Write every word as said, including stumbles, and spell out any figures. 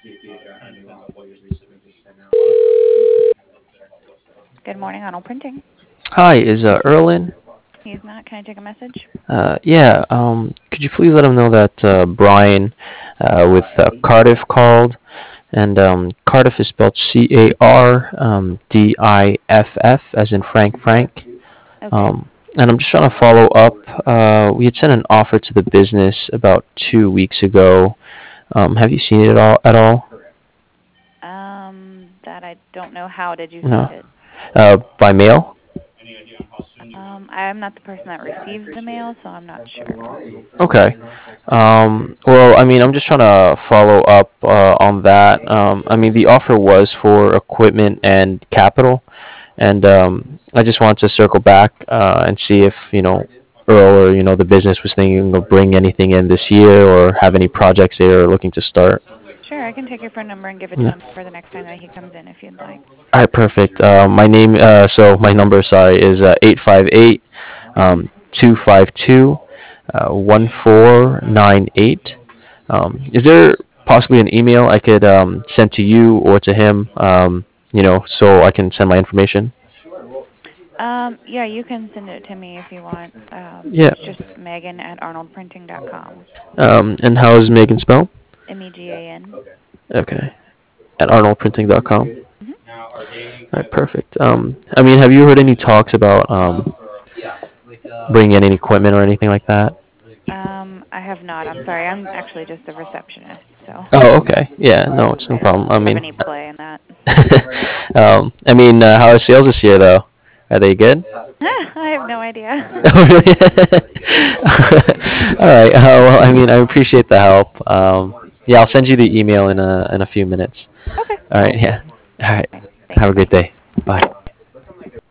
Good morning, Arnold Printing. Hi, is uh, Earl in? He's not. Can I take a message? Uh, yeah, um, could you please let him know that uh, Brian uh, with uh, Cardiff called, and um, Cardiff is spelled C A R um, D I F F, as in Frank Frank. Okay. Um, and I'm just trying to follow up. Uh, we had sent an offer to the business about two weeks ago. Um, have you seen it at all? At all? Um, that I don't know. How did you send No. it? Uh, by mail? Um, I'm not the person that receives the mail, so I'm not sure. Okay. Um, well, I mean, I'm just trying to follow up uh, on that. Um, I mean, the offer was for equipment and capital, and um, I just wanted to circle back uh, and see if you know Earl or you know the business was thinking of bring anything in this year or have any projects they are looking to start. Sure, I can take your phone number and give it to Yeah. him for the next time that he comes in if you'd like. All right, perfect. Uh, my name, uh, so my number, sorry, is uh, eight five eight um, two five two uh, one four nine eight. Um, is there possibly an email I could um, send to you or to him, um, you know, so I can send my information? Um, yeah, you can send it to me if you want. Um, Yeah. it's just Megan at arnold printing dot com. Um, and how is Megan spelled? M E G A N. Okay. At arnold printing dot com. Mm-hmm. All right, perfect. Um, I mean, have you heard any talks about um, bringing in any equipment or anything like that? Um, I have not. I'm sorry. I'm actually just a receptionist, so Oh, okay. Yeah, no, it's no I don't problem. I have mean, any play in that. um, I mean, uh, how are sales this year, though? Are they good? I have no idea. Oh, really? All right. Uh, well, I mean, I appreciate the help. Um, yeah, I'll send you the email in a in a few minutes. Okay, All right. cool. Yeah. All right. Okay, thanks. Have a Bye. great day.